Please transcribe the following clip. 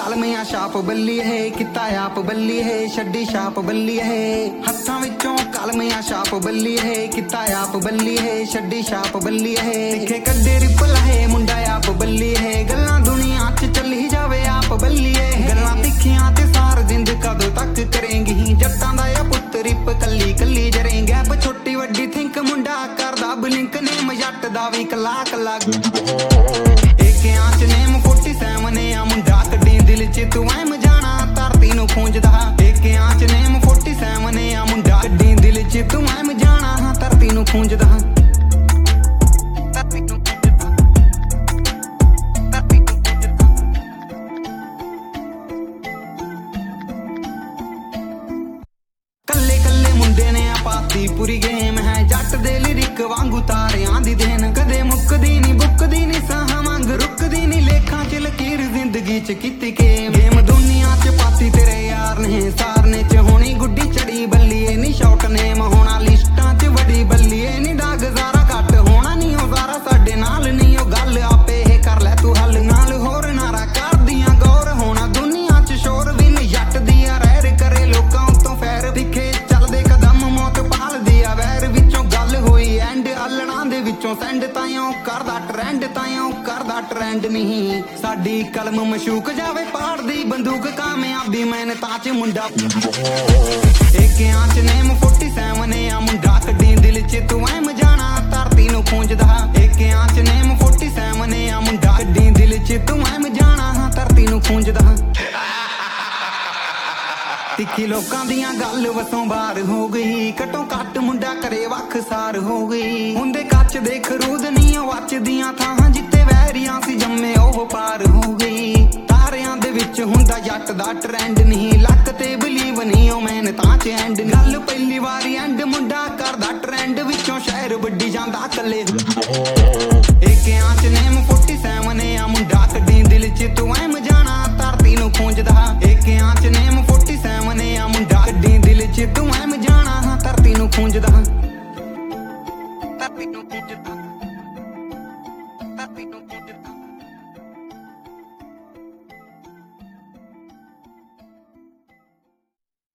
ਕਲਮਿਆਂ ਛਾਪ ਬੱਲੀ ਹੈ ਕੀਤਾ ਆਪ ਬੱਲੀ ਹੈ ਛੱਡੀ ਛਾਪ ਬੱਲੀ ਹੈ ਹੱਥਾਂ ਵਿੱਚੋਂ ਕਲਮਿਆਂ ਛਾਪ ਬੱਲੀ ਹੈ ਕੀਤਾ ਆਪ ਬੱਲੀ ਹੈ ਛੱਡੀ ਛਾਪ ਬੱਲੀ ਹੈ ਲਿਖੇ ਕੱਢੇ ਰਿਪਲ ਹੈ ਮੁੰਡਾ ਆਪ ਬੱਲੀ ਹੈ ਗੱਲਾਂ ਦੁਨੀਆ 'ਚ ਚੱਲੀ ਜਾਵੇ ਆਪ ਬੱਲੀ ਹੈ ਗੱਲਾਂ ਤਿੱਖੀਆਂ ਤੇ ਸਾਰ ਜਿੰਦ ਕਦੋਂ ਤੱਕ ਕਰੇਂਗੀ ਜੱਟਾਂ ਦਾ ਆ ਪੁੱਤ ਰਿਪ ਕੱਲੀ ਕੱਲੀ ਜਰੇਂਗੇ ਬ ਛੋਟੀ ਵੱਡੀ ਥਿੰਕ ਮੁੰਡਾ ਕਰਦਾ ਬਲਿੰਕ ਨੇਮ ਜੱਟ ਦਾ ਵੀ ਕਲਾਕ ਲੱਗ ਏਕਿਆਂ 'ਚ ਨੇਮ 47 ਨੇ ਆ ਮੁੰਡਾ ਕੱਢੀ ਦਿਲ 'ਚ ਤੂੰ ਐਮ ਜਾਣਾ ਧਰਤੀ ਨੂੰ ਖੂੰਜਦਾ ਏਕਿਆਂ 'ਚ ਨੇਮ 47 ਨੇ ਆ ਮੁੰਡਾ ਕੱਢੀ ਦਿਲ 'ਚ ਤੂੰ ਐਮ ਜਾਣਾ ਧਰਤੀ ਨੂੰ ਖੂੰਜਦਾ ਪਾਤੀ ਪੂਰੀ ਗੇਮ ਹੈ ਜੱਟ ਦੇ ਲਿਰਿਕ ਵਾਂਗੂ ਤਾਰਿਆਂ ਦੀ ਦੇਨ ਕਦੇ ਮੁੱਕਦੀ ਨੀ ਬੁੱਕਦੀ ਨੀ ਸਾਹਾਂ ਵਾਂਗ ਰੁਕਦੀ ਨੀ ਲੇਖਾਂ 'ਚ ਲਕੀਰ ਜ਼ਿੰਦਗੀ 'ਚ ਕੀਤੀ ਗੇਮ ਦੁਨੀਆ 'ਚ ਪਾਤੀ ਤੇਰੇ ਯਾਰ ਨੇ ਸਾਰਨੇ 'ਚ ਹੋਣੀ ਗੁੱਡੀ ਚੜੀ ਬੱਲੀਏ ਨੀ ਸ਼ੌਟ ਨੇਮ ਹੋਣਾ ਲਿਸਟਾਂ 'ਚ ਵੱਡੀ ਬੱਲੀਏ ਨੀ ਦਾ ਗੁਜ਼ਾਰਾ ਘੱਟ ਹੋਣਾ ਨੀ ਉਹ ਜ਼ਾਰਾ ਸਾਡੇ ਨਾਲ ਨੀ ਉਹ ਗੱਲ ਆਪੇ ਇਹ ਕਰ ਲੈ ਤੂੰ ਹੱਲ ਨਾਲ ਹੋਰ ਨਾਰਾ ਕਰਦੀਆਂ ਗੌਰ ਹੋਣਾ ਦੁਨੀਆ 'ਚ ਸ਼ੋਰ ਵੀ ਨੀ ਜੱਟ ਦੀ ਆ ਰਹਿਰ ਕਰੇ ਲੋਕਾਂ ਤੋਂ ਫੈਰ ਦਿਖੇ ਚੱਲਦੇ ਕਦਮ ਮੌਤ ਪਾਲਦੀ ਆ ਵੈਰ ਵਿੱਚੋਂ ਗੱਲ ਹੋਈ ਐਂਡ ਅਲੜਾਂ ਦੇ ਵਿੱਚੋਂ ਸੈਂਡ ਤਾਈਓ ਕਰਦਾ ਟਰੈਂਡ ਨਹੀਂ ਸਾਡੀ ਕਲਮ ਮਸ਼ੂਕ ਜਾਵੇ ਪਾੜਦੀ ਬੰਦੂਕ ਕਾਮਯਾਬੀ ਮਿਹਨਤਾਂ 'ਚ ਮੁੰਡਾ ਏਕਿਆਂ 'ਚ ਨੇਮ 47 ਨੇ ਆ ਮੁੰਡਾ ਕੱਢੀ ਦਿਲ 'ਚ ਤੂੰ ਐਮ ਜਾਣਾ ਧਰਤੀ ਨੂੰ ਖੂੰਜਦਾ ਏਕਿਆਂ 'ਚ ਨੇਮ 47 ਨੇ ਆ ਮੁੰਡਾ ਕੱਢੀ ਦਿਲ 'ਚ ਤੂੰ ਐਮ ਜਾਣਾ ਧਰਤੀ ਨੂੰ ਖੂੰਜਦਾ ਤਿੱਖੀ ਲੋਕਾਂ ਦੀਆਂ ਗੱਲ ਵਸੋਂ ਬਾਹਰ ਹੋ ਗਈ ਘਟੋ ਘੱਟ ਮੁੰਡਾ ਕਰੇ ਵੱਖ ਸਾਰ ਹੋ ਗਈ ਹੁੰਦੇ ਕੱਚ ਦੇ ਖਰੂਦ ਨੀ ਵੱਚਦੀਆਂ ਥਾਂ ਜਿੱਤੇ ਵੈਰੀਆਂ ਸੀ ਜੰਮੇ ਉਹ ਪਾਰ ਹੋ ਗਈ ਤਾਰਿਆਂ ਦੇ ਵਿੱਚ ਹੁੰਦਾ ਜੱਟ ਦਾ ਟਰੈਂਡ ਨਹੀਂ ਲੱਕ ਤੇ ਬਲੀਵ ਨਹੀਂ ਉਹ ਮਿਹਨਤਾਂ 'ਚ ਐਂਡ ਗੱਲ ਪਹਿਲੀ ਵਾਰੀ ਐਂਡ ਮੁੰਡਾ ਕਰਦਾ ਟਰੈਂਡ ਵਿੱਚੋਂ ਸ਼ਹਿਰ ਵੱਡੀ ਜਾਂਦਾ ਕੱਲੇ ਏਕਿਆਂ 'ਚ ਨੇਮ 47 ਨੇ ਆ ਮੁੰਡਾ ਕੱਢੀ ਦਿਲ 'ਚ ਤੂੰ ਐਮ ਜਾਣਾ ਧਰਤੀ ਨੂੰ ਖੂੰਜਦਾ ਏਕਿਆਂ 'ਚ ਨੇਮ 47 ਨੇ ਆ ਮੁੰਡਾ ਕੱਢੀ ਦਿਲ 'ਚ ਤੂੰ ਐਮ ਜਾਣਾ ਧਰਤੀ ਨੂੰ ਖੂੰਜਦਾ ਧਰਤੀ ਨੂੰ ਖੂੰਜਦਾ